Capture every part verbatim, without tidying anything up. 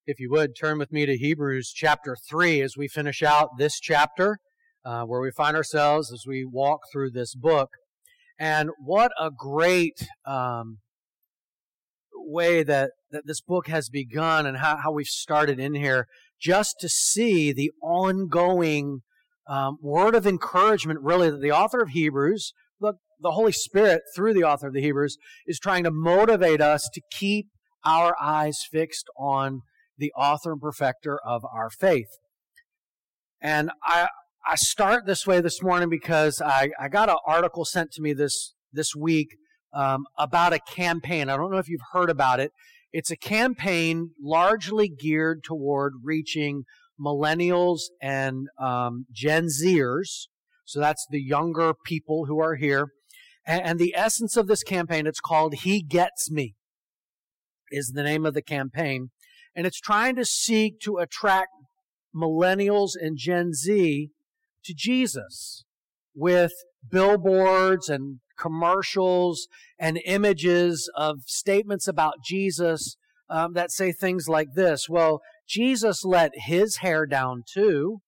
If you would, turn with me to Hebrews chapter three as we finish out this chapter, uh, where we find ourselves as we walk through this book. And what a great um, way that, that this book has begun and how, how we've started in here, just to see the ongoing um, word of encouragement, really, that the author of Hebrews, the, the Holy Spirit, through the author of the Hebrews, is trying to motivate us to keep our eyes fixed on the author and perfecter of our faith. And I I start this way this morning because I, I got an article sent to me this, this week um, about a campaign. I don't know if you've heard about it. It's a campaign largely geared toward reaching millennials and um, Gen Zers. So that's the younger people who are here. And, and the essence of this campaign, it's called He Gets Me, is the name of the campaign. And it's trying to seek to attract millennials and Gen Z to Jesus with billboards and commercials and images of statements about Jesus um, that say things like this. Well, Jesus let his hair down too.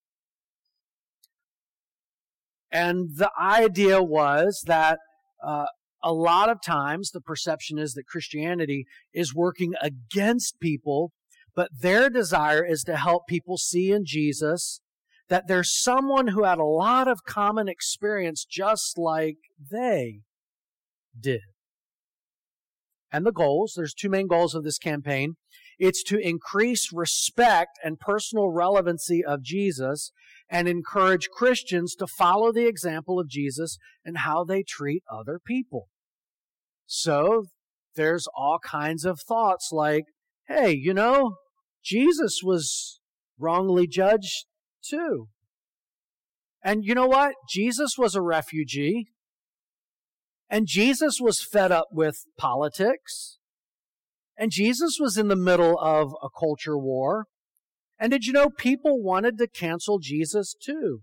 And the idea was that uh, a lot of times the perception is that Christianity is working against people, but their desire is to help people see in Jesus that there's someone who had a lot of common experience just like they did. And the goals, there's two main goals of this campaign. It's to increase respect and personal relevancy of Jesus and encourage Christians to follow the example of Jesus and how they treat other people. So there's all kinds of thoughts like, hey, you know, Jesus was wrongly judged too. And you know what? Jesus was a refugee. And Jesus was fed up with politics. And Jesus was in the middle of a culture war. And did you know people wanted to cancel Jesus too?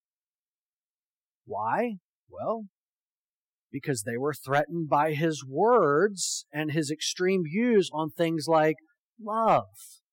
Why? Well, because they were threatened by his words and his extreme views on things like love.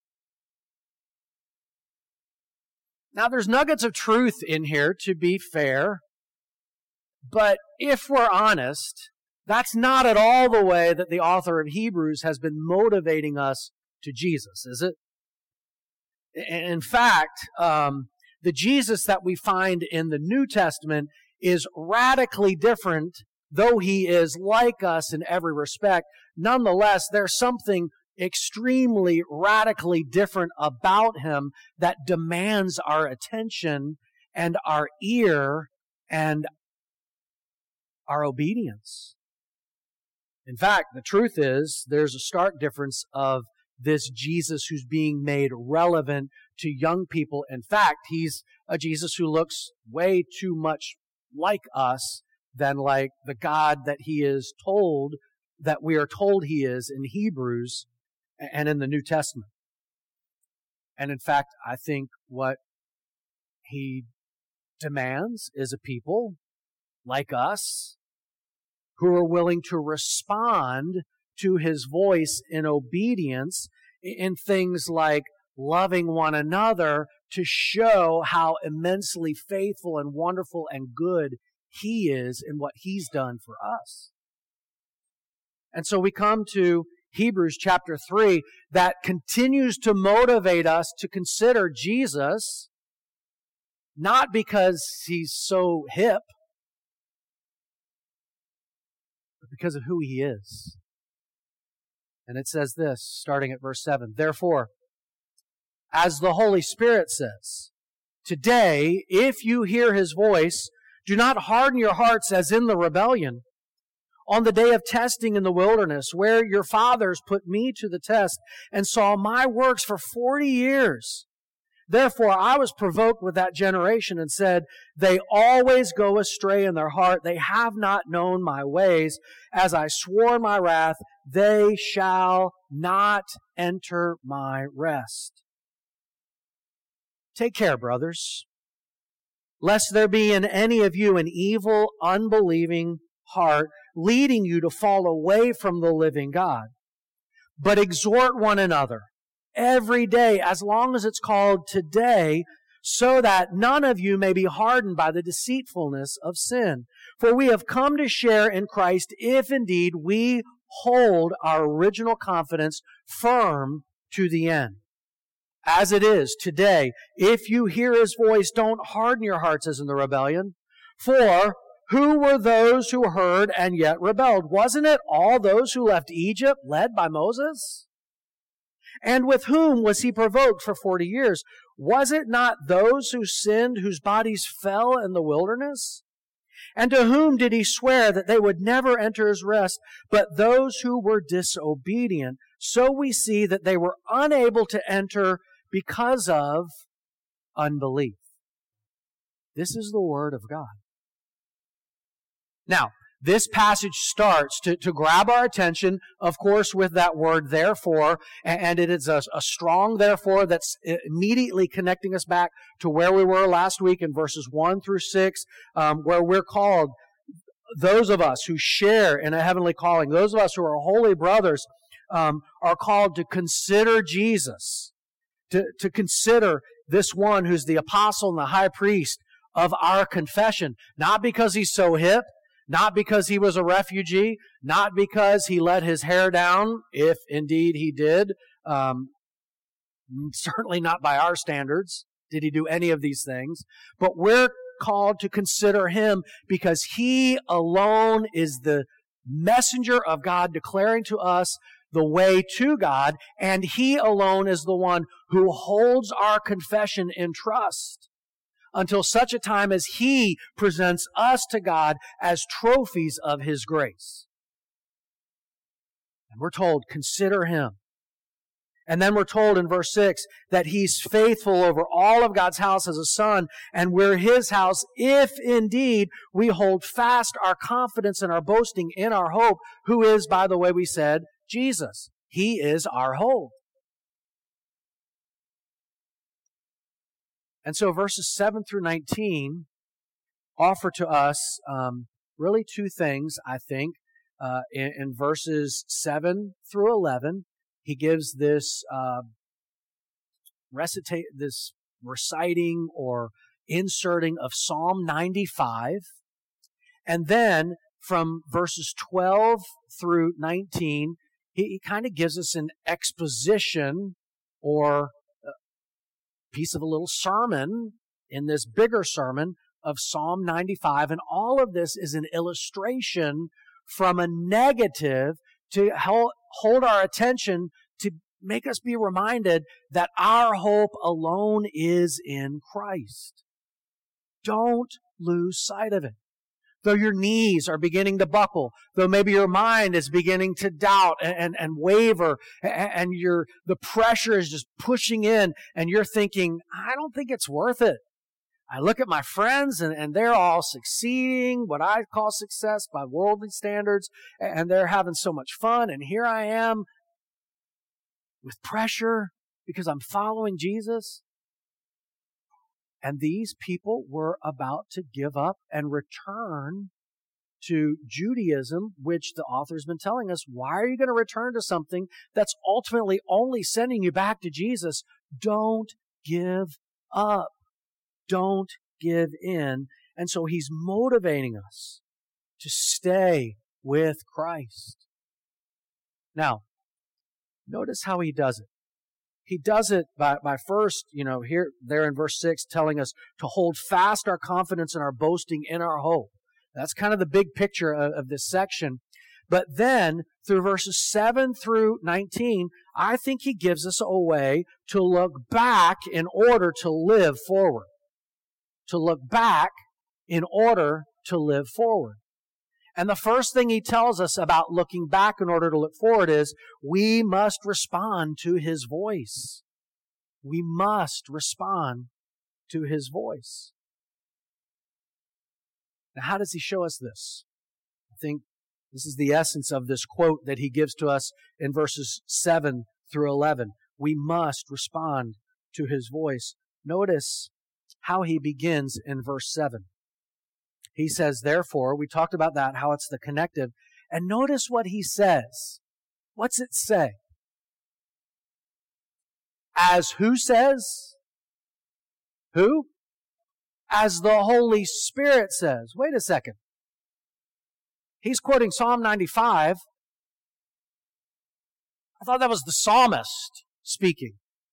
Now, there's nuggets of truth in here, to be fair, but if we're honest, that's not at all the way that the author of Hebrews has been motivating us to Jesus, is it? In fact, um, the Jesus that we find in the New Testament is radically different, though he is like us in every respect. Nonetheless, there's something extremely radically different about him that demands our attention and our ear and our obedience. In fact, the truth is there's a stark difference of this Jesus who's being made relevant to young people. In fact, he's a Jesus who looks way too much like us than like the God that he is told, that we are told he is in Hebrews and in the New Testament. And in fact, I think what he demands is a people like us who are willing to respond to his voice in obedience in things like loving one another to show how immensely faithful and wonderful and good he is in what he's done for us. And so we come to Hebrews chapter three that continues to motivate us to consider Jesus, not because he's so hip, but because of who he is. And it says this, starting at verse seven, therefore, as the Holy Spirit says, today, if you hear his voice, do not harden your hearts as in the rebellion, on the day of testing in the wilderness, where your fathers put me to the test and saw my works for forty years. Therefore, I was provoked with that generation and said, they always go astray in their heart. They have not known my ways. As I swore in my wrath, they shall not enter my rest. Take care, brothers, lest there be in any of you an evil, unbelieving heart, leading you to fall away from the living God. But exhort one another every day, as long as it's called today, so that none of you may be hardened by the deceitfulness of sin. For we have come to share in Christ if indeed we hold our original confidence firm to the end. As it is today, if you hear His voice, don't harden your hearts as in the rebellion. For who were those who heard and yet rebelled? Wasn't it all those who left Egypt led by Moses? And with whom was He provoked for forty years? Was it not those who sinned, whose bodies fell in the wilderness? And to whom did He swear that they would never enter His rest, but those who were disobedient? So we see that they were unable to enter because of unbelief. This is the Word of God. Now, this passage starts to, to grab our attention, of course, with that word therefore, and it is a, a strong therefore that's immediately connecting us back to where we were last week in verses one through six, um, where we're called, those of us who share in a heavenly calling, those of us who are holy brothers, um, are called to consider Jesus, to, to consider this one who's the apostle and the high priest of our confession, not because he's so hip, not because he was a refugee, not because he let his hair down, if indeed he did. Um, certainly not by our standards did he do any of these things. But we're called to consider him because he alone is the messenger of God declaring to us the way to God, and he alone is the one who holds our confession in trust until such a time as He presents us to God as trophies of His grace. And we're told, consider Him. And then we're told in verse six that He's faithful over all of God's house as a son, and we're His house if indeed we hold fast our confidence and our boasting in our hope, who is, by the way, we said, Jesus. He is our hope. And so verses seven through nineteen offer to us um, really two things, I think. Uh, in, in verses seven through eleven, he gives this uh, recita- this reciting or inserting of Psalm ninety-five. And then from verses twelve through nineteen, he, he kind of gives us an exposition or piece of a little sermon in this bigger sermon of Psalm ninety-five. And all of this is an illustration from a negative to help hold our attention, to make us be reminded that our hope alone is in Christ. Don't lose sight of it. Though your knees are beginning to buckle, though maybe your mind is beginning to doubt and, and, and waver, and, and you're, the pressure is just pushing in, and you're thinking, I don't think it's worth it. I look at my friends, and, and they're all succeeding, what I call success by worldly standards, and they're having so much fun, and here I am with pressure because I'm following Jesus. And these people were about to give up and return to Judaism, which the author's been telling us, why are you going to return to something that's ultimately only sending you back to Jesus? Don't give up. Don't give in. And so he's motivating us to stay with Christ. Now, notice how he does it. He does it by, by first, you know, here, there in verse six, telling us to hold fast our confidence and our boasting in our hope. That's kind of the big picture of, of this section. But then, through verses seven through nineteen, I think he gives us a way to look back in order to live forward. To look back in order to live forward. And the first thing he tells us about looking back in order to look forward is we must respond to his voice. We must respond to his voice. Now, how does he show us this? I think this is the essence of this quote that he gives to us in verses seven through eleven. We must respond to his voice. Notice how he begins in verse seven. He says, therefore, we talked about that, how it's the connective. And notice what he says. What's it say? As who says? Who? As the Holy Spirit says. Wait a second. He's quoting Psalm ninety-five. I thought that was the psalmist speaking.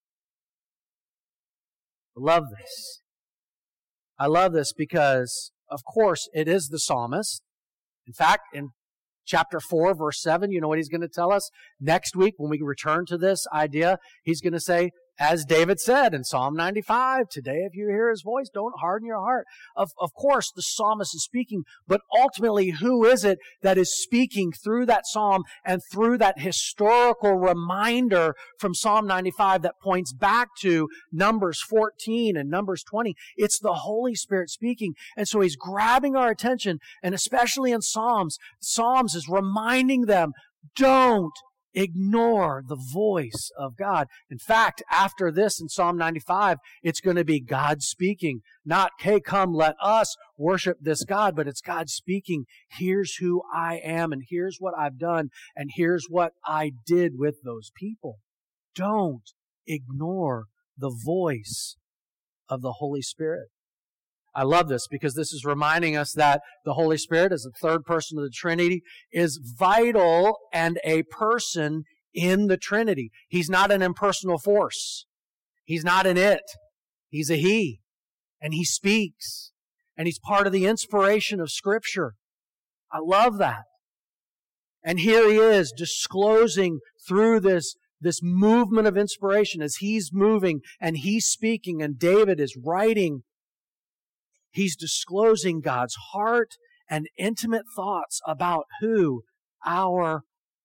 I love this. I love this because, of course, it is the psalmist. In fact, in chapter four, verse seven, you know what he's going to tell us? Next week, when we return to this idea, he's going to say, as David said in Psalm ninety-five, today if you hear his voice, don't harden your heart. Of, of course, the psalmist is speaking, but ultimately, who is it that is speaking through that psalm and through that historical reminder from Psalm ninety-five that points back to Numbers fourteen and Numbers twenty? It's the Holy Spirit speaking. And so he's grabbing our attention, and especially in Psalms, Psalms is reminding them, don't ignore the voice of God. In fact, after this in Psalm ninety-five, it's going to be God speaking. Not, hey, come, let us worship this God, but it's God speaking. Here's who I am, and here's what I've done, and here's what I did with those people. Don't ignore the voice of the Holy Spirit. I love this because this is reminding us that the Holy Spirit, as the third person of the Trinity, is vital and a person in the Trinity. He's not an impersonal force. He's not an it. He's a he. And he speaks. And he's part of the inspiration of Scripture. I love that. And here he is disclosing through this, this movement of inspiration as he's moving and he's speaking and David is writing. He's disclosing God's heart and intimate thoughts about who our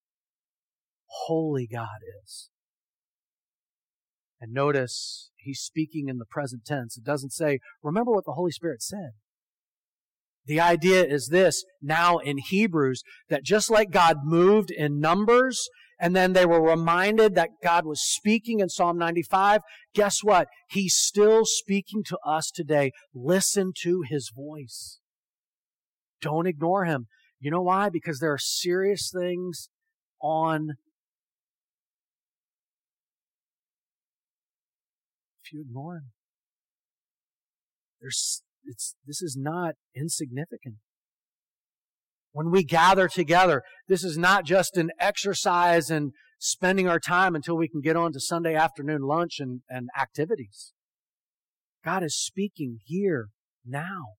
holy God is. And notice he's speaking in the present tense. It doesn't say, remember what the Holy Spirit said. The idea is this, now in Hebrews, that just like God moved in Numbers, and then they were reminded that God was speaking in Psalm ninety-five. Guess what? He's still speaking to us today. Listen to His voice. Don't ignore Him. You know why? Because there are serious things on. If you ignore Him, there's it's this is not insignificant. When we gather together, this is not just an exercise in spending our time until we can get on to Sunday afternoon lunch and, and activities. God is speaking here, now.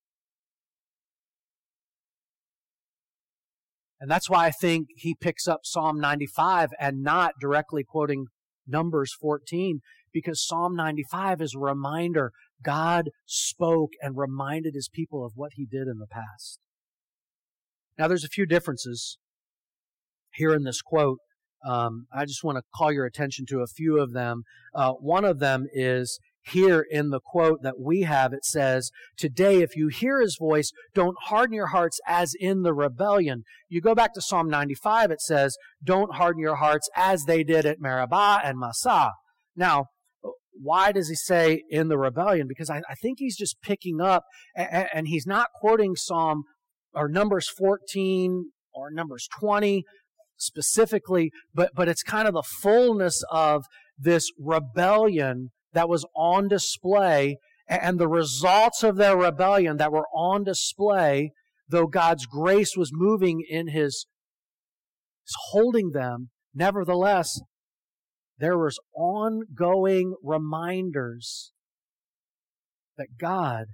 And that's why I think he picks up Psalm ninety-five and not directly quoting Numbers fourteen, because Psalm ninety-five is a reminder. God spoke and reminded His people of what He did in the past. Now, there's a few differences here in this quote. Um, I just want to call your attention to a few of them. Uh, one of them is here in the quote that we have. It says, today, if you hear His voice, don't harden your hearts as in the rebellion. You go back to Psalm ninety-five, it says, don't harden your hearts as they did at Meribah and Massah. Now, why does he say in the rebellion? Because I, I think he's just picking up, and, and he's not quoting Psalm or Numbers fourteen or Numbers twenty specifically, but, but it's kind of the fullness of this rebellion that was on display and the results of their rebellion that were on display, though God's grace was moving in His holding them, nevertheless, there was ongoing reminders that God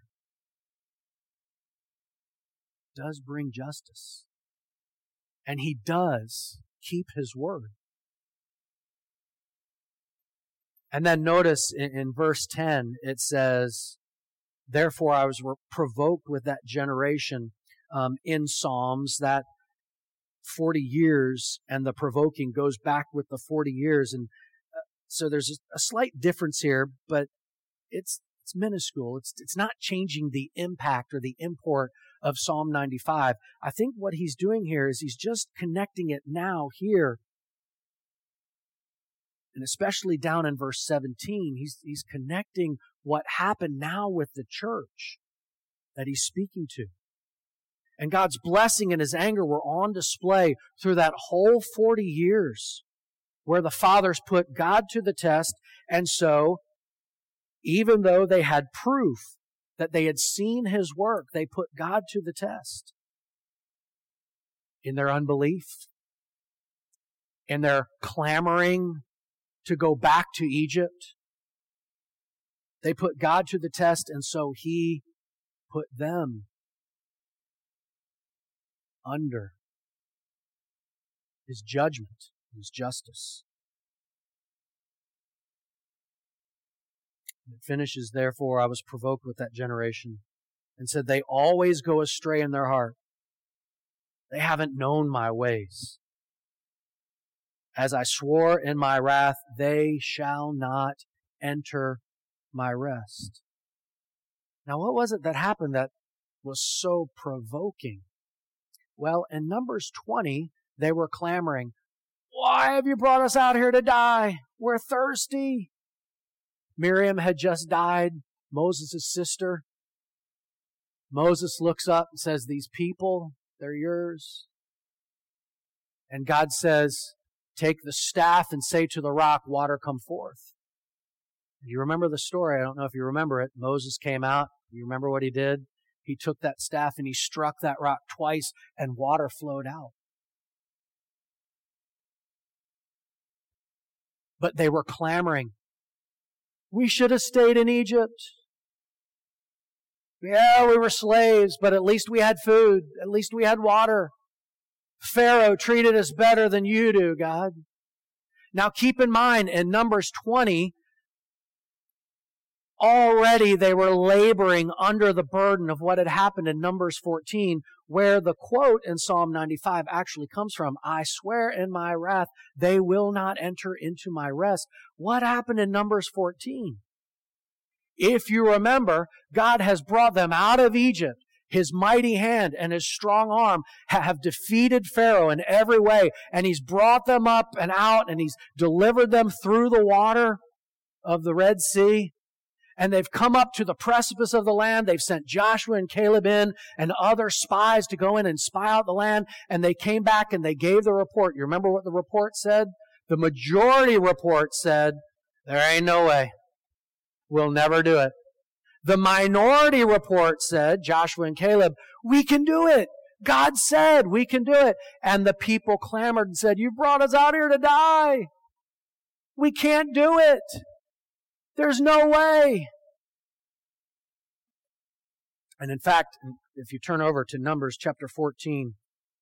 does bring justice. And He does keep His word. And then notice in, in verse ten, it says, therefore I was re- provoked with that generation um, in Psalms, that forty years, and the provoking goes back with the forty years. And uh, so there's a, a slight difference here, but it's it's minuscule. It's it's not changing the impact or the import of Psalm ninety-five. I think what he's doing here is he's just connecting it now here. And especially down in verse seventeen, he's he's connecting what happened now with the church that he's speaking to. And God's blessing and His anger were on display through that whole forty years where the fathers put God to the test, and so, even though they had proof that they had seen His work, they put God to the test in their unbelief, in their clamoring to go back to Egypt. They put God to the test, and so He put them under His judgment, His justice. It finishes, therefore, I was provoked with that generation, and said, they always go astray in their heart. They haven't known my ways. As I swore in my wrath, they shall not enter my rest. Now, what was it that happened that was so provoking? Well, in Numbers twenty, they were clamoring, why have you brought us out here to die? We're thirsty. Miriam had just died, Moses' sister. Moses looks up and says, these people, they're yours. And God says, take the staff and say to the rock, water come forth. You remember the story. I don't know if you remember it. Moses came out. You remember what he did? He took that staff and he struck that rock twice and water flowed out. But they were clamoring. We should have stayed in Egypt. Yeah, we were slaves, but at least we had food. At least we had water. Pharaoh treated us better than you do, God. Now keep in mind, in Numbers twenty, already they were laboring under the burden of what had happened in Numbers fourteen, where the quote in Psalm ninety-five actually comes from, I swear in my wrath, they will not enter into my rest. What happened in Numbers fourteen? If you remember, God has brought them out of Egypt. His mighty hand and His strong arm have defeated Pharaoh in every way, and He's brought them up and out, and He's delivered them through the water of the Red Sea. And they've come up to the precipice of the land. They've sent Joshua and Caleb in and other spies to go in and spy out the land. And they came back and they gave the report. You remember what the report said? The majority report said, there ain't no way. We'll never do it. The minority report said, Joshua and Caleb, we can do it. God said we can do it. And the people clamored and said, you brought us out here to die. We can't do it. There's no way. And in fact, if you turn over to Numbers chapter fourteen,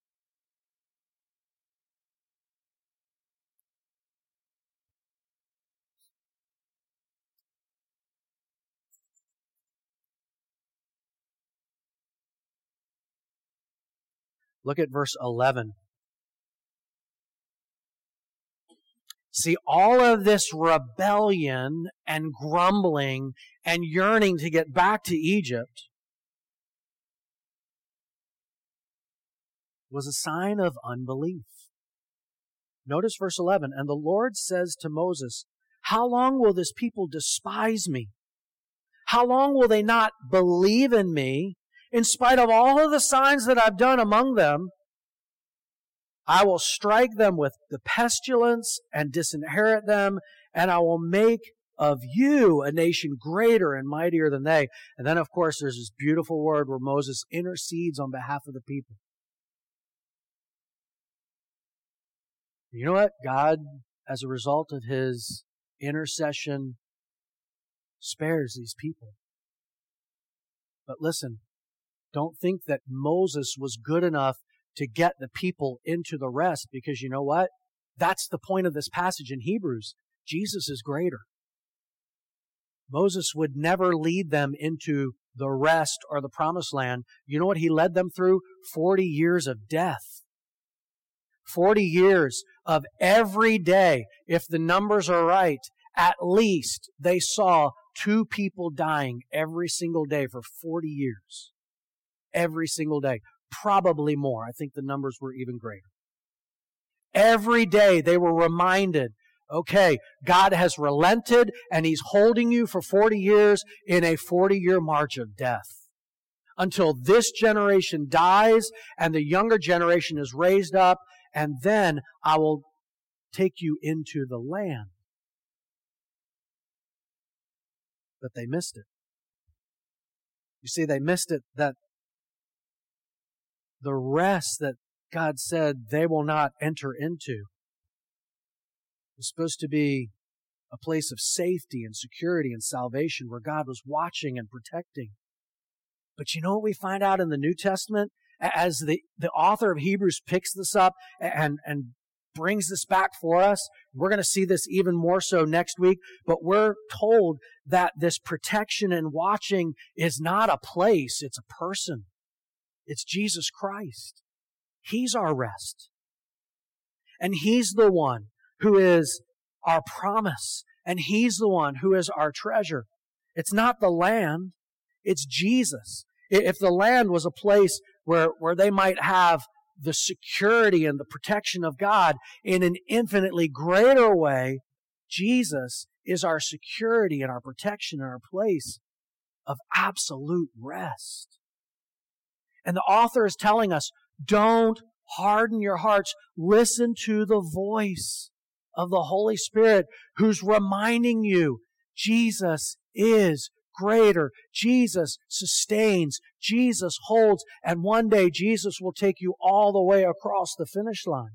look at verse eleven. See, all of this rebellion and grumbling and yearning to get back to Egypt was a sign of unbelief. Notice verse eleven. And the Lord says to Moses, how long will this people despise me? How long will they not believe in me in spite of all of the signs that I've done among them? I will strike them with the pestilence and disinherit them, and I will make of you a nation greater and mightier than they. And then, of course, there's this beautiful word where Moses intercedes on behalf of the people. You know what? God, as a result of His intercession, spares these people. But listen, don't think that Moses was good enough to get the people into the rest, because you know what? That's the point of this passage in Hebrews. Jesus is greater. Moses would never lead them into the rest or the promised land. You know what He led them through? Forty years of death. Forty years of every day, if the numbers are right, at least they saw two people dying every single day for forty years. Every single day. Probably more. I think the numbers were even greater. Every day they were reminded, okay, God has relented and He's holding you for forty years in a forty-year march of death. Until this generation dies and the younger generation is raised up, and then I will take you into the land. But they missed it. You see, they missed it that the rest that God said they will not enter into was supposed to be a place of safety and security and salvation where God was watching and protecting. But you know what we find out in the New Testament? As the, the author of Hebrews picks this up and, and brings this back for us, we're going to see this even more so next week, but we're told that this protection and watching is not a place, it's a person. It's Jesus Christ. He's our rest. And He's the one who is our promise. And He's the one who is our treasure. It's not the land, it's Jesus. If the land was a place where, where they might have the security and the protection of God in an infinitely greater way, Jesus is our security and our protection and our place of absolute rest. And the author is telling us, don't harden your hearts. Listen to the voice of the Holy Spirit who's reminding you Jesus is greater. Jesus sustains. Jesus holds. And one day Jesus will take you all the way across the finish line.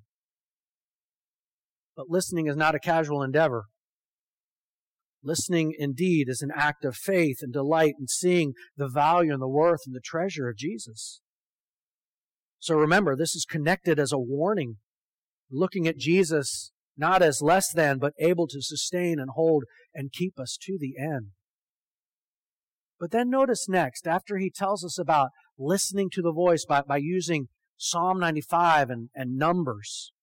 But listening is not a casual endeavor. Listening indeed is an act of faith and delight in seeing the value and the worth and the treasure of Jesus. So remember, this is connected as a warning, looking at Jesus not as less than, but able to sustain and hold and keep us to the end. But then notice next, after he tells us about listening to the voice by, by using Psalm ninety-five and, and Numbers,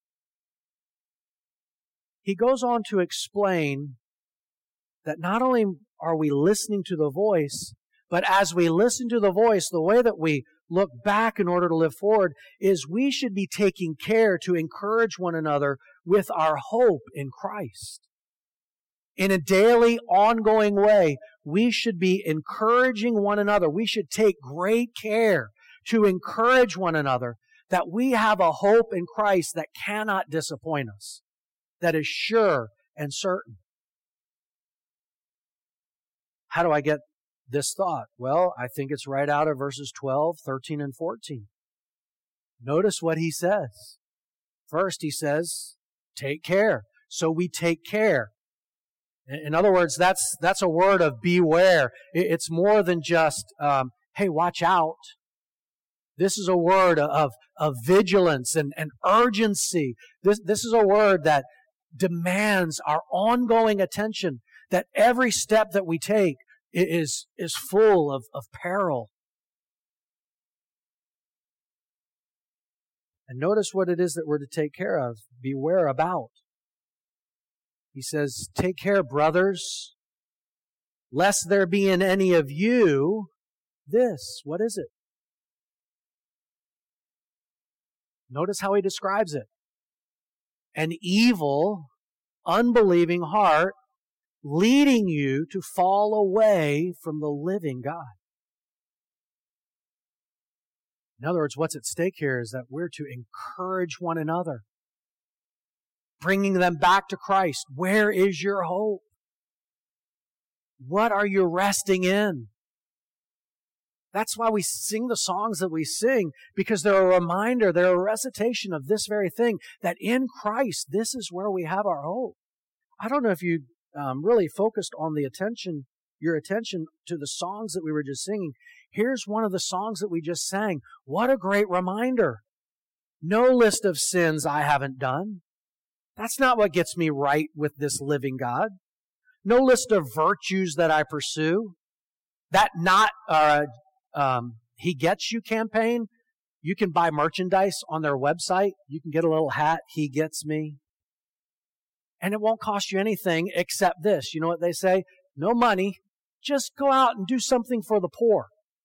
he goes on to explain that not only are we listening to the voice, but as we listen to the voice, the way that we look back in order to live forward is we should be taking care to encourage one another with our hope in Christ. In a daily, ongoing way, we should be encouraging one another. We should take great care to encourage one another that we have a hope in Christ that cannot disappoint us, that is sure and certain. How do I get this thought? Well, I think it's right out of verses twelve, thirteen, and fourteen. Notice what he says. First, he says, take care. So we take care. In other words, that's that's a word of beware. It's more than just, um, hey, watch out. This is a word of, of vigilance and, and urgency. This, this is a word that demands our ongoing attention, that every step that we take is, is full of, of peril. And notice what it is that we're to take care of, beware about. He says, take care, brothers, lest there be in any of you this. What is it? Notice how he describes it. An evil, unbelieving heart leading you to fall away from the living God. In other words, what's at stake here is that we're to encourage one another, bringing them back to Christ. Where is your hope? What are you resting in? That's why we sing the songs that we sing, because they're a reminder, they're a recitation of this very thing, that in Christ, this is where we have our hope. I don't know if you um, really focused on the attention, your attention to the songs that we were just singing. Here's one of the songs that we just sang. What a great reminder. No list of sins I haven't done. That's not what gets me right with this living God. No list of virtues that I pursue. That not uh, um, He Gets You campaign. You can buy merchandise on their website. You can get a little hat, He Gets Me. And it won't cost you anything except this. You know what they say? No money. Just go out and do something for the poor.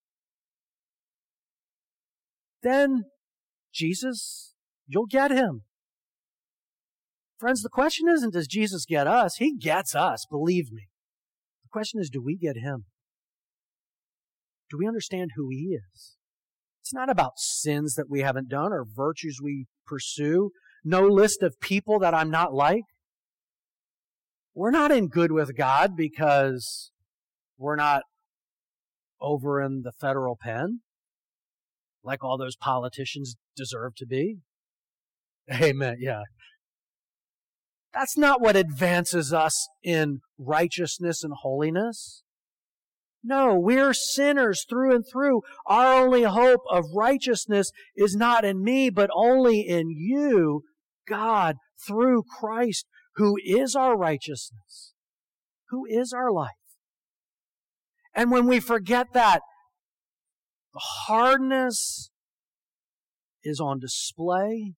Then Jesus, you'll get Him. Friends, the question isn't, does Jesus get us? He gets us, believe me. The question is, do we get Him? Do we understand who He is? It's not about sins that we haven't done or virtues we pursue. no list of people that I'm not like. We're not in good with God because we're not over in the federal pen like all those politicians deserve to be. Amen. Yeah. That's not what advances us in righteousness and holiness. No, we're sinners through and through. Our only hope of righteousness is not in me, but only in you, God, through Christ, who is our righteousness, who is our life. And when we forget that, the hardness is on display.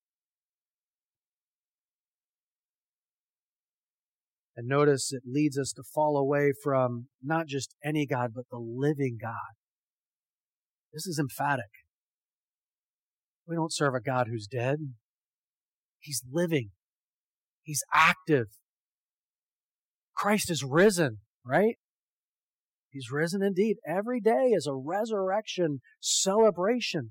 And notice it leads us to fall away from not just any God, but the living God. This is emphatic. We don't serve a God who's dead. He's living. He's active. Christ is risen, right? He's risen indeed. Every day is a resurrection celebration.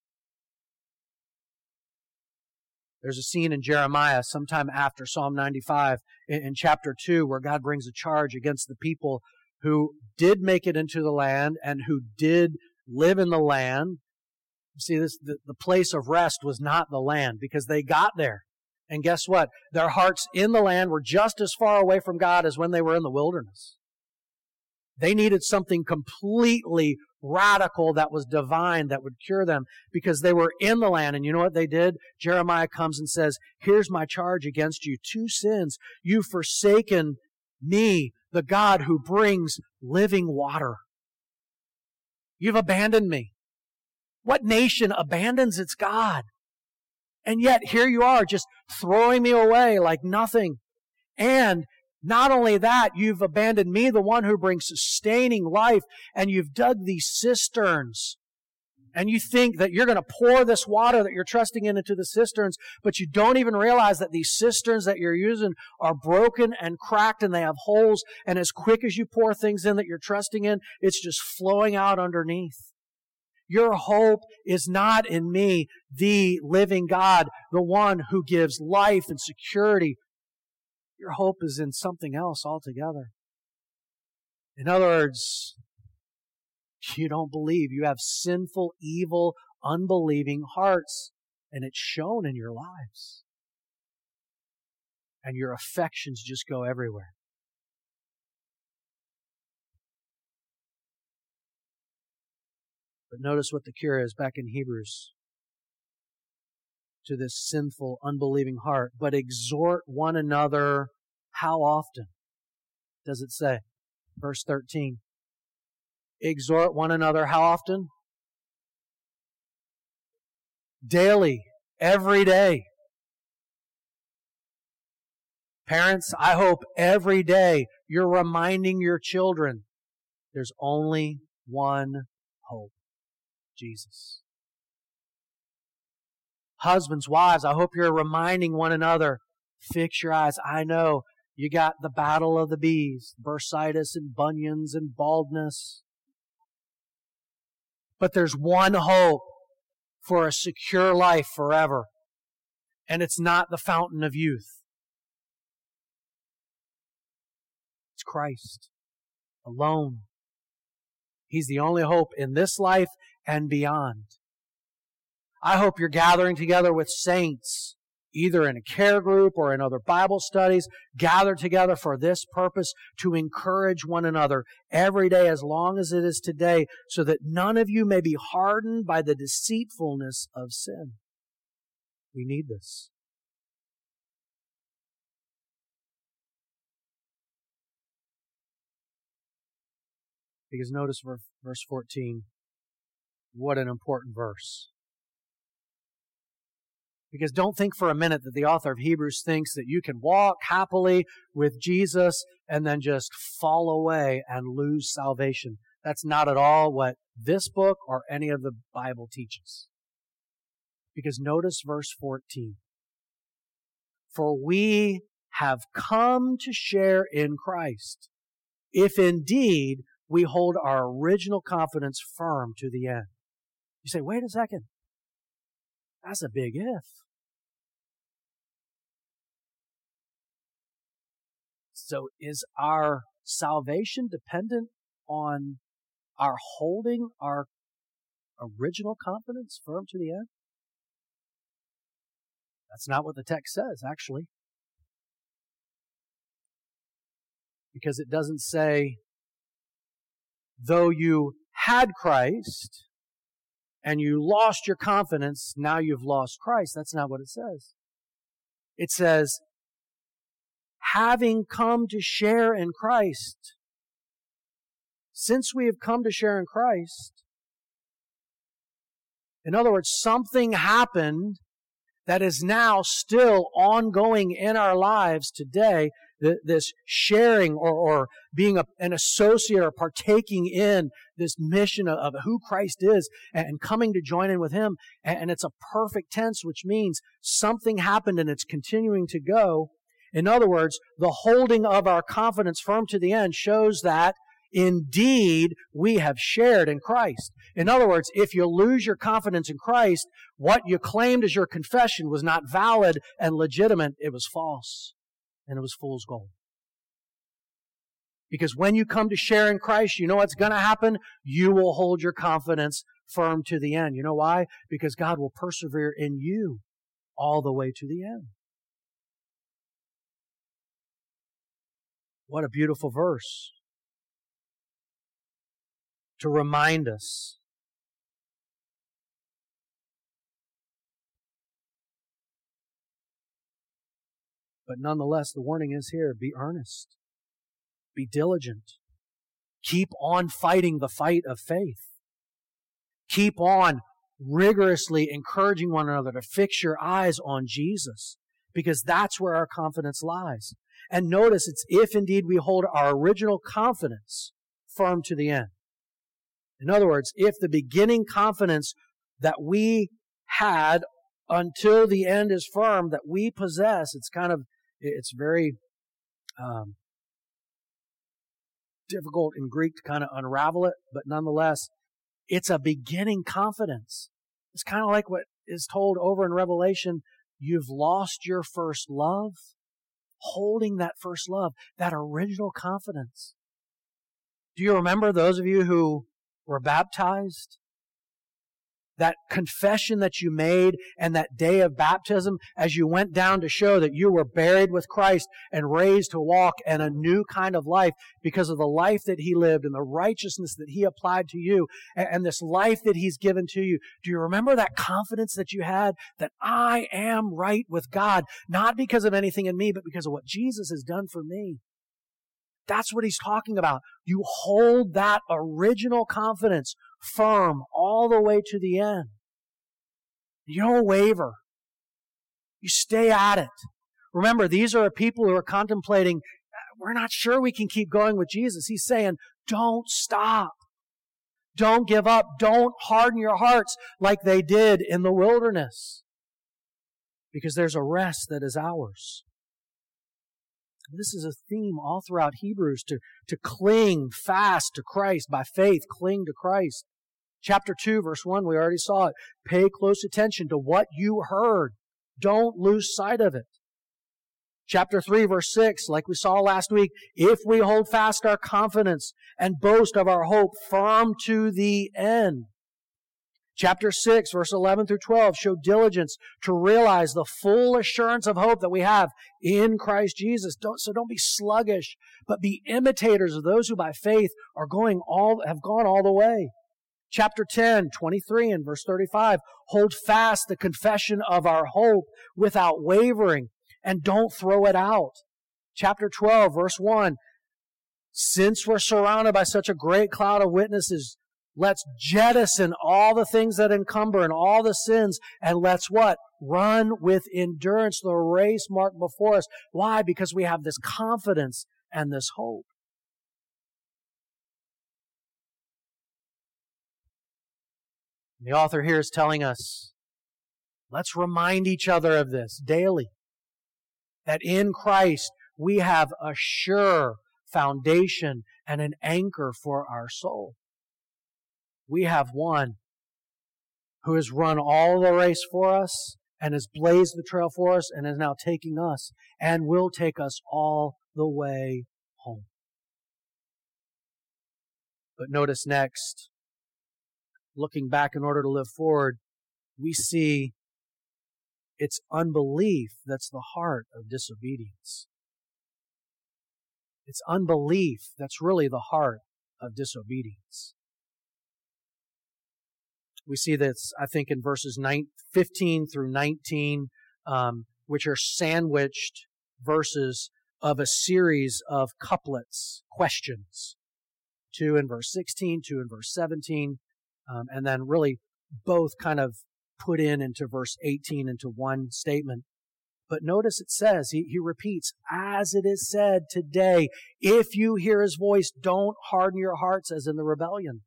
There's a scene in Jeremiah sometime after Psalm ninety-five in, in chapter two where God brings a charge against the people who did make it into the land and who did live in the land. See, this the, the place of rest was not the land because they got there. And guess what? Their hearts in the land were just as far away from God as when they were in the wilderness. They needed something completely radical that was divine that would cure them because they were in the land. And you know what they did? Jeremiah comes and says, here's my charge against you. Two sins. You've forsaken me, the God who brings living water. You've abandoned me. What nation abandons its God? And yet here you are just throwing me away like nothing. And not only that, you've abandoned me, the one who brings sustaining life, and you've dug these cisterns. And you think that you're going to pour this water that you're trusting in into the cisterns, but you don't even realize that these cisterns that you're using are broken and cracked and they have holes. And as quick as you pour things in that you're trusting in, it's just flowing out underneath. Your hope is not in me, the living God, the one who gives life and security. Your hope is in something else altogether. In other words, you don't believe. You have sinful, evil, unbelieving hearts, and it's shown in your lives. And your affections just go everywhere. But notice what the cure is back in Hebrews to this sinful, unbelieving heart. But exhort one another how often? Does it say? Verse thirteen. Exhort one another how often? Daily, every day. Parents, I hope every day you're reminding your children there's only one hope. Jesus. Husbands, wives, I hope you're reminding one another, fix your eyes. I know you got the battle of the bees, bursitis and bunions and baldness. But there's one hope for a secure life forever. And it's not the fountain of youth. It's Christ alone. He's the only hope in this life and beyond. I hope you're gathering together with saints, either in a care group or in other Bible studies, gather together for this purpose, to encourage one another every day as long as it is today, so that none of you may be hardened by the deceitfulness of sin. We need this. Because notice verse fourteen. What an important verse. Because don't think for a minute that the author of Hebrews thinks that you can walk happily with Jesus and then just fall away and lose salvation. That's not at all what this book or any of the Bible teaches. Because notice verse fourteen. For we have come to share in Christ, if indeed we hold our original confidence firm to the end. You say, wait a second. That's a big if. So is our salvation dependent on our holding our original confidence firm to the end? That's not what the text says, actually. Because it doesn't say, though you had Christ and you lost your confidence, now you've lost Christ. That's not what it says. It says, having come to share in Christ, since we have come to share in Christ, in other words, something happened that is now still ongoing in our lives today, this sharing or, or being a, an associate or partaking in this mission of, of who Christ is and coming to join in with Him. And it's a perfect tense, which means something happened and it's continuing to go. In other words, the holding of our confidence firm to the end shows that indeed we have shared in Christ. In other words, if you lose your confidence in Christ, what you claimed as your confession was not valid and legitimate. It was false. And it was fool's gold. Because when you come to share in Christ, you know what's going to happen? You will hold your confidence firm to the end. You know why? Because God will persevere in you all the way to the end. What a beautiful verse to remind us. But nonetheless, the warning is here, be earnest, be diligent, keep on fighting the fight of faith. Keep on rigorously encouraging one another to fix your eyes on Jesus, because that's where our confidence lies. And notice, it's if indeed we hold our original confidence firm to the end. In other words, if the beginning confidence that we had until the end is firm, that we possess, it's kind of, it's very um, difficult in Greek to kind of unravel it, but nonetheless, it's a beginning confidence. It's kind of like what is told over in Revelation, you've lost your first love. Holding that first love, that original confidence. Do you remember those of you who were baptized? That confession that you made and that day of baptism as you went down to show that you were buried with Christ and raised to walk in a new kind of life because of the life that He lived and the righteousness that He applied to you and, and this life that He's given to you. Do you remember that confidence that you had that I am right with God, not because of anything in me, but because of what Jesus has done for me? That's what He's talking about. You hold that original confidence firm all the way to the end. You don't waver. You stay at it. Remember, these are people who are contemplating, we're not sure we can keep going with Jesus. He's saying, don't stop. Don't give up. Don't harden your hearts like they did in the wilderness. Because there's a rest that is ours. This is a theme all throughout Hebrews, to, to cling fast to Christ by faith, cling to Christ. Chapter two, verse one, we already saw it. Pay close attention to what you heard. Don't lose sight of it. Chapter three, verse six, like we saw last week, if we hold fast our confidence and boast of our hope firm to the end. Chapter six, verse eleven through twelve, show diligence to realize the full assurance of hope that we have in Christ Jesus. Don't, so don't be sluggish, but be imitators of those who by faith are going all, have gone all the way. Chapter ten, twenty-three and verse thirty-five, hold fast the confession of our hope without wavering, and don't throw it out. Chapter twelve, verse one, since we're surrounded by such a great cloud of witnesses, let's jettison all the things that encumber and all the sins, and let's what? Run with endurance the race marked before us. Why? Because we have this confidence and this hope. The author here is telling us, let's remind each other of this daily, that in Christ we have a sure foundation and an anchor for our soul. We have one who has run all the race for us and has blazed the trail for us and is now taking us and will take us all the way home. But notice next, looking back in order to live forward, we see it's unbelief that's the heart of disobedience. It's unbelief that's really the heart of disobedience. We see this, I think, in verses fifteen through nineteen, um, which are sandwiched verses of a series of couplets, questions. Two in verse sixteen, two in verse seventeen, um, and then really both kind of put in into verse eighteen into one statement. But notice it says, he, he repeats, as it is said today, if you hear His voice, don't harden your hearts as in the rebellion.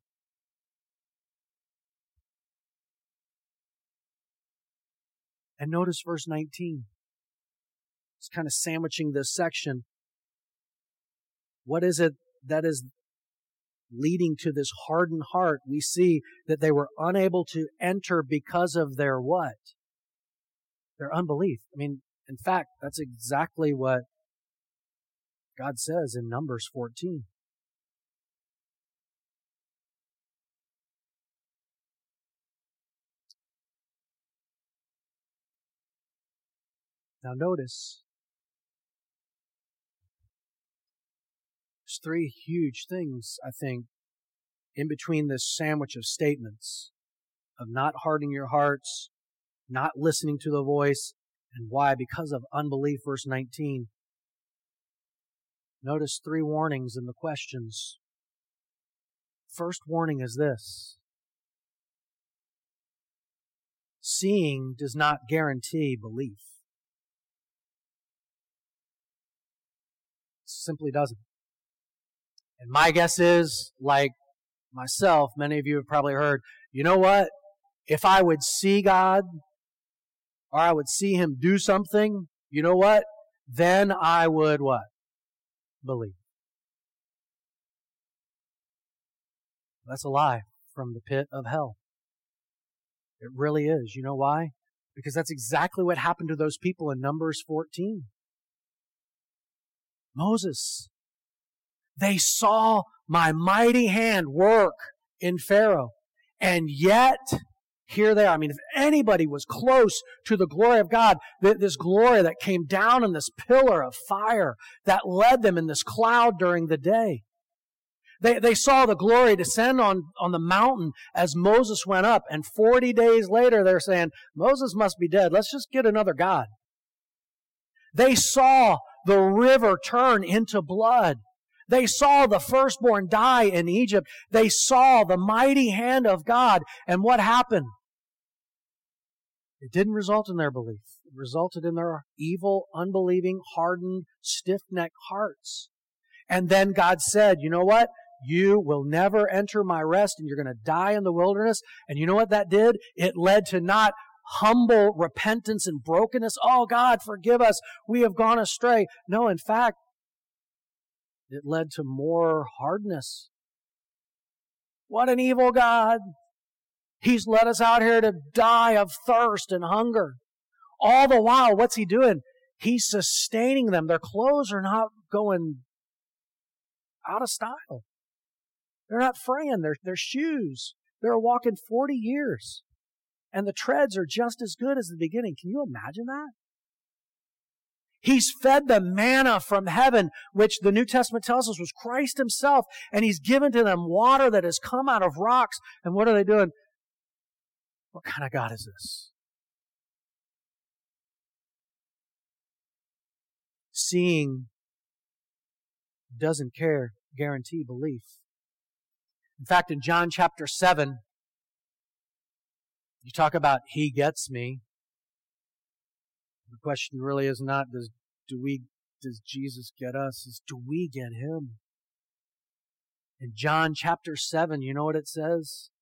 And notice verse nineteen. It's kind of sandwiching this section. What is it that is leading to this hardened heart? We see that they were unable to enter because of their what? Their unbelief. I mean, in fact, that's exactly what God says in Numbers fourteen. Now notice, there's three huge things, I think, in between this sandwich of statements of not hardening your hearts, not listening to the voice, and why? Because of unbelief, verse nineteen. Notice three warnings in the questions. First warning is this: seeing does not guarantee belief. It simply doesn't. And my guess is, like myself, many of you have probably heard, you know what? If I would see God, or I would see Him do something, you know what? Then I would what? Believe. That's a lie from the pit of hell. It really is. You know why? Because that's exactly what happened to those people in Numbers fourteen. Moses. They saw my mighty hand work in Pharaoh. And yet, here they are. I mean, if anybody was close to the glory of God, this glory that came down in this pillar of fire that led them in this cloud during the day. They, they saw the glory descend on, on the mountain as Moses went up. And forty days later, they're saying, Moses must be dead. Let's just get another God. They saw the river turn into blood. They saw the firstborn die in Egypt. They saw the mighty hand of God. And what happened? It didn't result in their belief. It resulted in their evil, unbelieving, hardened, stiff-necked hearts. And then God said, you know what? You will never enter my rest and you're going to die in the wilderness. And you know what that did? It led to not humble repentance and brokenness. Oh, God, forgive us. We have gone astray. No, in fact, it led to more hardness. What an evil God. He's led us out here to die of thirst and hunger. All the while, what's He doing? He's sustaining them. Their clothes are not going out of style. They're not fraying. Their, their shoes. They're walking forty years. And the treads are just as good as the beginning. Can you imagine that? He's fed them manna from heaven, which the New Testament tells us was Christ Himself. And He's given to them water that has come out of rocks. And what are they doing? What kind of God is this? Seeing doesn't care, guarantee belief. In fact, in John chapter seven, you talk about He gets me. The question really is not, does do we does Jesus get us? It's do we get Him? In John chapter seven, you know what it says?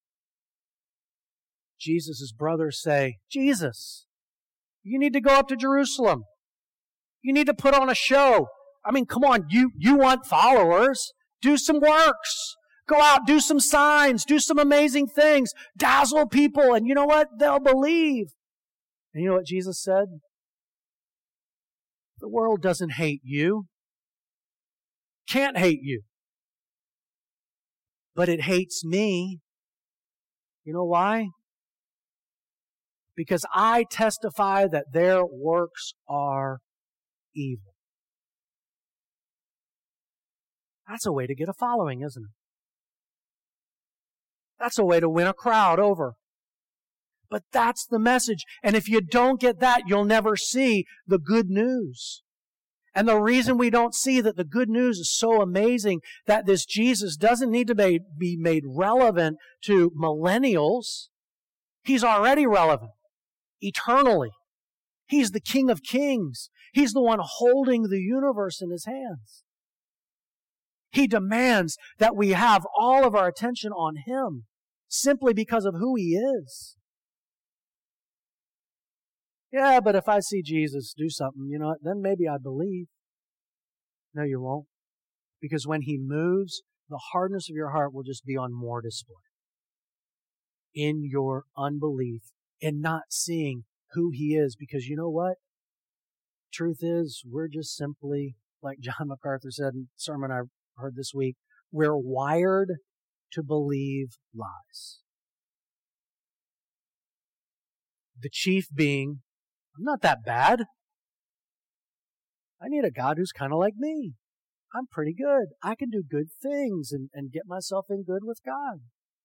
Jesus' brothers say, Jesus, you need to go up to Jerusalem. You need to put on a show. I mean, come on, you, you want followers. Do some works. Go out, do some signs, do some amazing things, dazzle people, and you know what? They'll believe. And you know what Jesus said? The world doesn't hate you. can't hate you. But it hates me. You know why? Because I testify that their works are evil. That's a way to get a following, isn't it? That's a way to win a crowd over. But that's the message. And if you don't get that, you'll never see the good news. And the reason we don't see that the good news is so amazing, that this Jesus doesn't need to be, be made relevant to millennials. He's already relevant, eternally. He's the King of Kings. He's the one holding the universe in His hands. He demands that we have all of our attention on Him, simply because of who He is. Yeah, but if I see Jesus do something, you know, then maybe I believe. No, you won't. Because when He moves, the hardness of your heart will just be on more display. In your unbelief, in not seeing who He is. Because you know what? Truth is, we're just simply, like John MacArthur said in a sermon I heard this week, we're wired to believe lies. The chief being, I'm not that bad. I need a God who's kind of like me. I'm pretty good. I can do good things and, and get myself in good with God.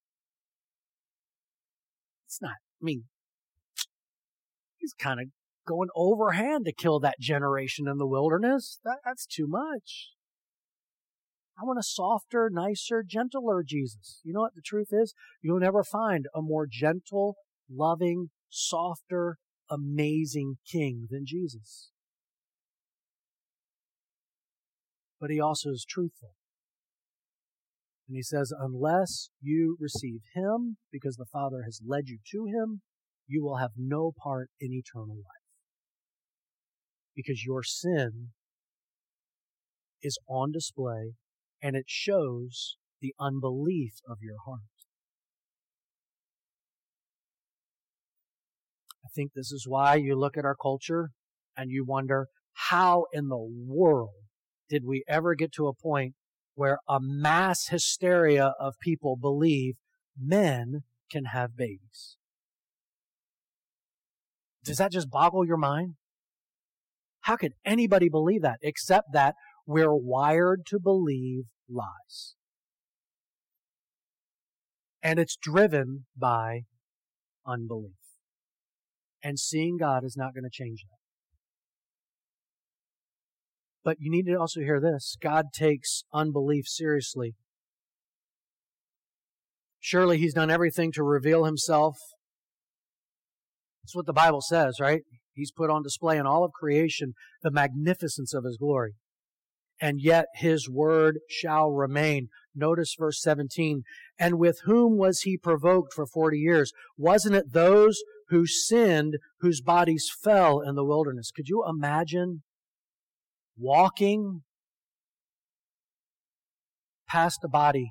It's not, I mean, He's kind of going overhand to kill that generation in the wilderness. That, that's too much. I want a softer, nicer, gentler Jesus. You know what the truth is? You'll never find a more gentle, loving, softer, amazing king than Jesus. But He also is truthful. And He says, unless you receive Him, because the Father has led you to Him, you will have no part in eternal life. Because your sin is on display, and it shows the unbelief of your heart. I think this is why you look at our culture and you wonder, how in the world did we ever get to a point where a mass hysteria of people believe men can have babies? Does that just boggle your mind? How could anybody believe that, except that we're wired to believe lies? And it's driven by unbelief. And seeing God is not going to change that. But you need to also hear this. God takes unbelief seriously. Surely He's done everything to reveal Himself. That's what the Bible says, right? He's put on display in all of creation the magnificence of His glory. And yet His word shall remain. Notice verse seventeen. And with whom was He provoked for forty years? Wasn't it those who sinned, whose bodies fell in the wilderness? Could you imagine walking past a body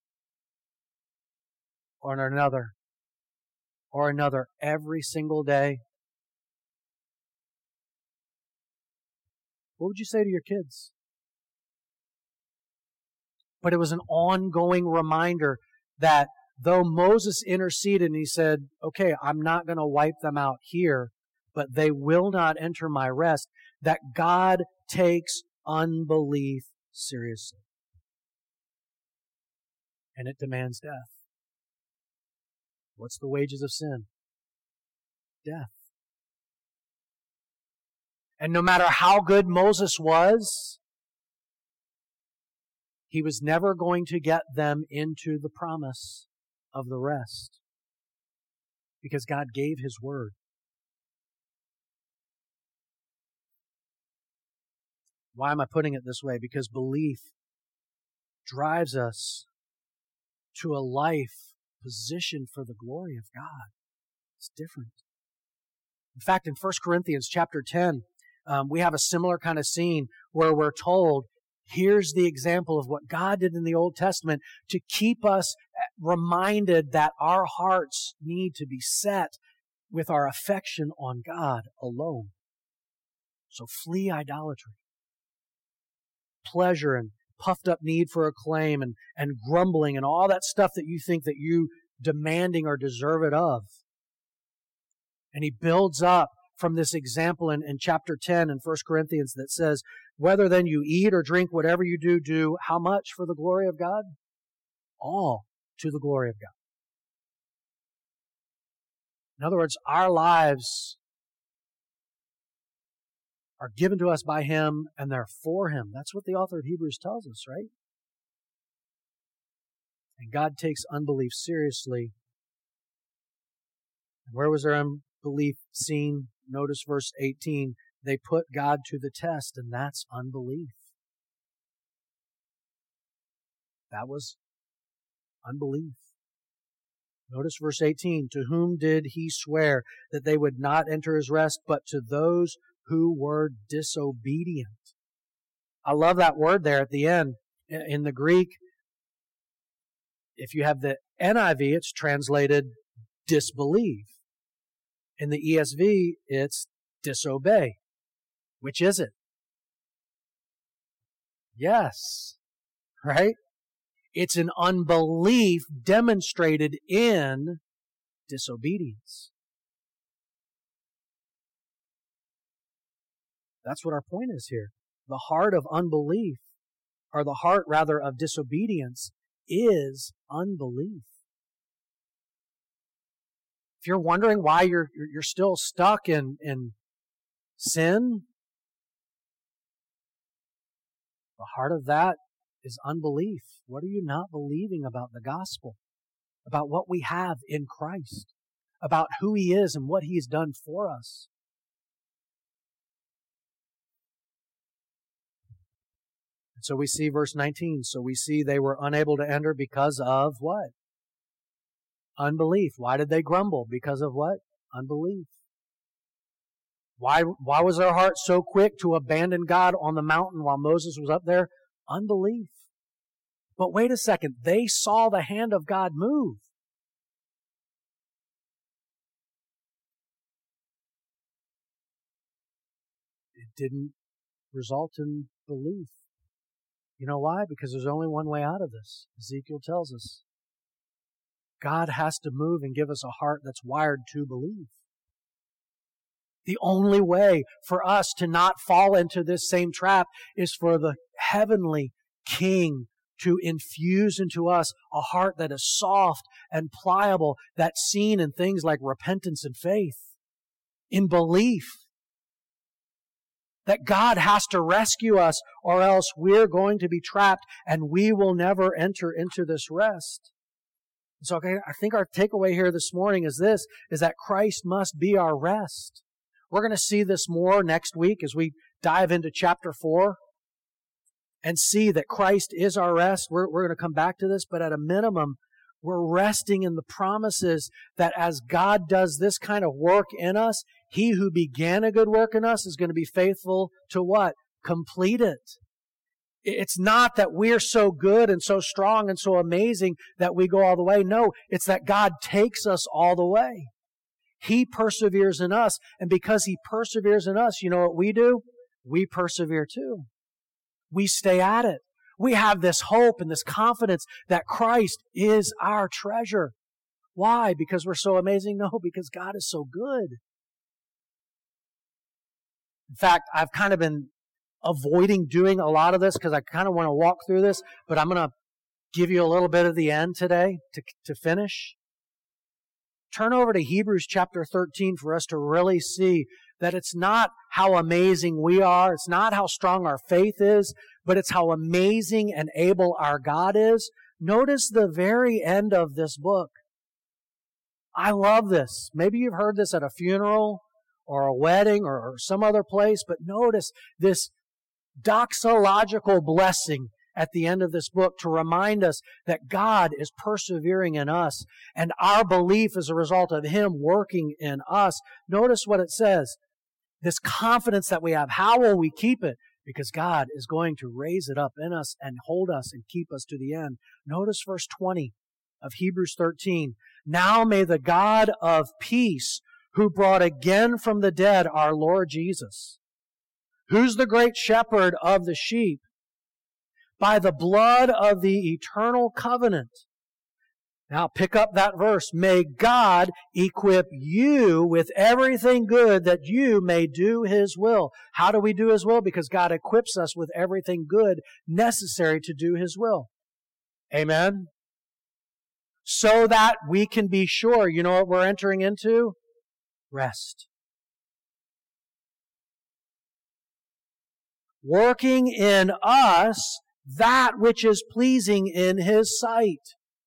or another or another every single day? What would you say to your kids? But it was an ongoing reminder that though Moses interceded and he said, okay, I'm not going to wipe them out here, but they will not enter my rest, that God takes unbelief seriously. And it demands death. What's the wages of sin? Death. And no matter how good Moses was, he was never going to get them into the promise of the rest. Because God gave His word. Why am I putting it this way? Because belief drives us to a life positioned for the glory of God. It's different. In fact, in First Corinthians chapter ten, um, we have a similar kind of scene where we're told, here's the example of what God did in the Old Testament to keep us reminded that our hearts need to be set with our affection on God alone. So flee idolatry. Pleasure and puffed up need for acclaim and, and grumbling and all that stuff that you think that you demanding or deserve it of. And he builds up from this example in, in chapter ten in First Corinthians that says, whether then you eat or drink, whatever you do, do how much for the glory of God? All to the glory of God. In other words, our lives are given to us by Him and they're for Him. That's what the author of Hebrews tells us, right? And God takes unbelief seriously. And where was their unbelief seen? Notice verse eighteen. They put God to the test, and that's unbelief. That was unbelief. Notice verse eighteen. To whom did He swear that they would not enter His rest, but to those who were disobedient? I love that word there at the end. In the Greek, if you have the N I V, it's translated disbelieve. In the E S V, it's disobey. Which is it? Yes. Right? It's an unbelief demonstrated in disobedience. That's what our point is here. The heart of unbelief, or the heart rather of disobedience, is unbelief. If you're wondering why you're you're still stuck in, in sin, the heart of that is unbelief. What are you not believing about the gospel? About what we have in Christ? About who He is and what He's done for us? And so we see verse nineteen. So we see they were unable to enter because of what? Unbelief. Why did they grumble? Because of what? Unbelief. Why, why was their heart so quick to abandon God on the mountain while Moses was up there? Unbelief. But wait a second. They saw the hand of God move. It didn't result in belief. You know why? Because there's only one way out of this. Ezekiel tells us. God has to move and give us a heart that's wired to believe. The only way for us to not fall into this same trap is for the heavenly King to infuse into us a heart that is soft and pliable, that's seen in things like repentance and faith, in belief. That God has to rescue us, or else we're going to be trapped and we will never enter into this rest. So okay, I think our takeaway here this morning is this, is that Christ must be our rest. We're going to see this more next week as we dive into chapter four and see that Christ is our rest. We're, we're going to come back to this, but at a minimum, we're resting in the promises that as God does this kind of work in us, He who began a good work in us is going to be faithful to what? Complete it. It's not that we're so good and so strong and so amazing that we go all the way. No, it's that God takes us all the way. He perseveres in us, and because He perseveres in us, you know what we do? We persevere too. We stay at it. We have this hope and this confidence that Christ is our treasure. Why? Because we're so amazing? No, because God is so good. In fact, I've kind of been avoiding doing a lot of this because I kind of want to walk through this, but I'm going to give you a little bit of the end today to, to finish. Turn over to Hebrews chapter thirteen for us to really see that it's not how amazing we are, it's not how strong our faith is, but it's how amazing and able our God is. Notice the very end of this book. I love this. Maybe you've heard this at a funeral or a wedding or, or some other place, but notice this doxological blessing at the end of this book to remind us that God is persevering in us and our belief is a result of Him working in us. Notice what it says. This confidence that we have, how will we keep it? Because God is going to raise it up in us and hold us and keep us to the end. Notice verse twenty of Hebrews thirteen. Now may the God of peace, who brought again from the dead our Lord Jesus, who's the great shepherd of the sheep, by the blood of the eternal covenant. Now pick up that verse. May God equip you with everything good that you may do His will. How do we do His will? Because God equips us with everything good necessary to do His will. Amen? So that we can be sure. You know what we're entering into? Rest. Working in us that which is pleasing in His sight.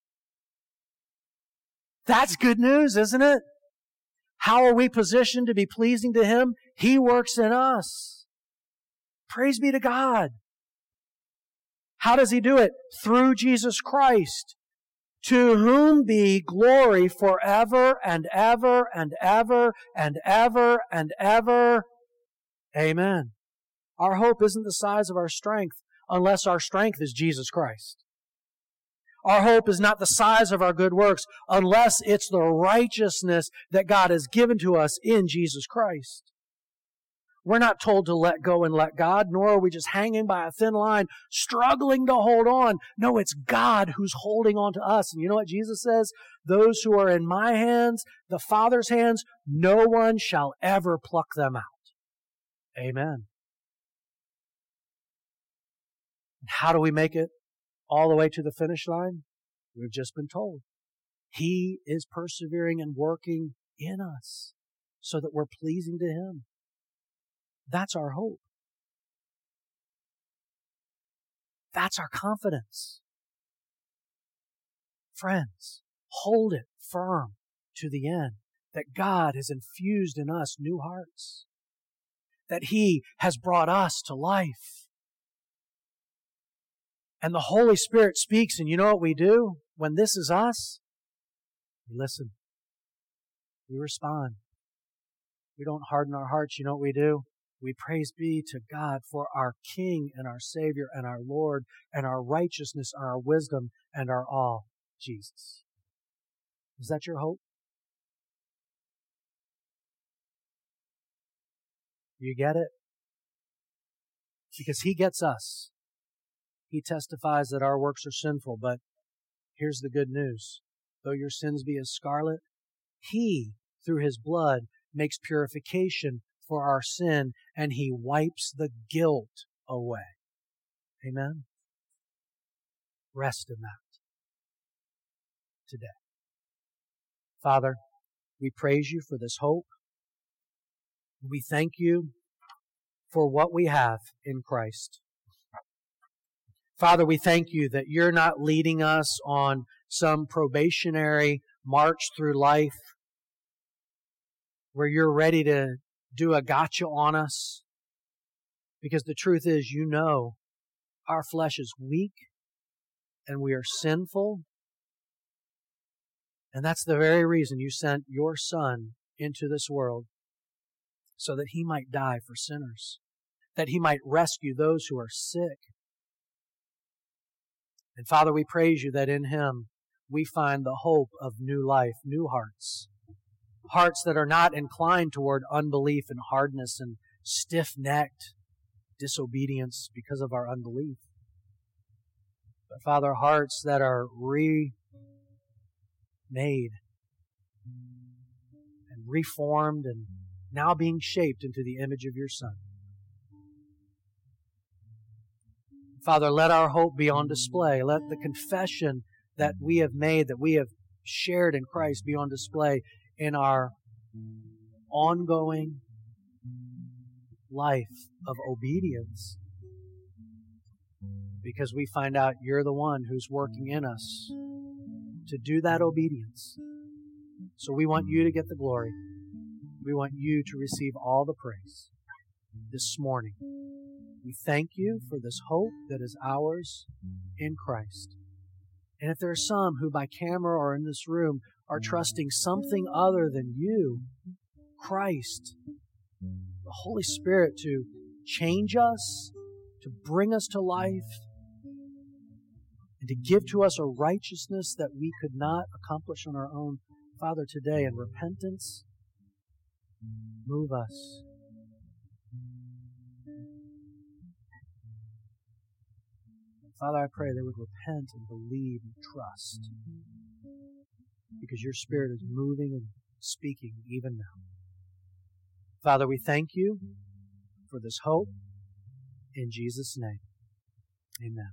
That's good news, isn't it? How are we positioned to be pleasing to Him? He works in us. Praise be to God. How does He do it? Through Jesus Christ, to whom be glory forever and ever and ever and ever and ever. Amen. Our hope isn't the size of our strength unless our strength is Jesus Christ. Our hope is not the size of our good works unless it's the righteousness that God has given to us in Jesus Christ. We're not told to let go and let God, nor are we just hanging by a thin line, struggling to hold on. No, it's God who's holding on to us. And you know what Jesus says? Those who are in my hands, the Father's hands, no one shall ever pluck them out. Amen. And how do we make it all the way to the finish line? We've just been told. He is persevering and working in us so that we're pleasing to Him. That's our hope. That's our confidence. Friends, hold it firm to the end that God has infused in us new hearts, that He has brought us to life. And the Holy Spirit speaks, and you know what we do when this is us? We listen. We respond. We don't harden our hearts. You know what we do? We praise be to God for our King and our Savior and our Lord and our righteousness and our wisdom and our all, Jesus. Is that your hope? You get it? Because He gets us. He testifies that our works are sinful, but here's the good news. Though your sins be as scarlet, He, through His blood, makes purification for our sin, and He wipes the guilt away. Amen? Rest in that today. Father, we praise You for this hope. We thank You for what we have in Christ. Father, we thank You that You're not leading us on some probationary march through life where You're ready to do a gotcha on us. Because the truth is, You know our flesh is weak and we are sinful. And that's the very reason You sent Your Son into this world, so that He might die for sinners, that He might rescue those who are sick. And Father, we praise You that in Him we find the hope of new life, new hearts. Hearts that are not inclined toward unbelief and hardness and stiff-necked disobedience because of our unbelief. But Father, hearts that are remade and reformed and now being shaped into the image of Your Son. Father, let our hope be on display. Let the confession that we have made, that we have shared in Christ, be on display in our ongoing life of obedience. Because we find out You're the one who's working in us to do that obedience. So we want You to get the glory. We want You to receive all the praise this morning. We thank You for this hope that is ours in Christ. And if there are some who by camera or in this room are trusting something other than You, Christ, the Holy Spirit, to change us, to bring us to life, and to give to us a righteousness that we could not accomplish on our own, Father, today in repentance, move us. Father, I pray they would repent and believe and trust, because your Spirit is moving and speaking even now. Father, we thank you for this hope. In Jesus' name, amen.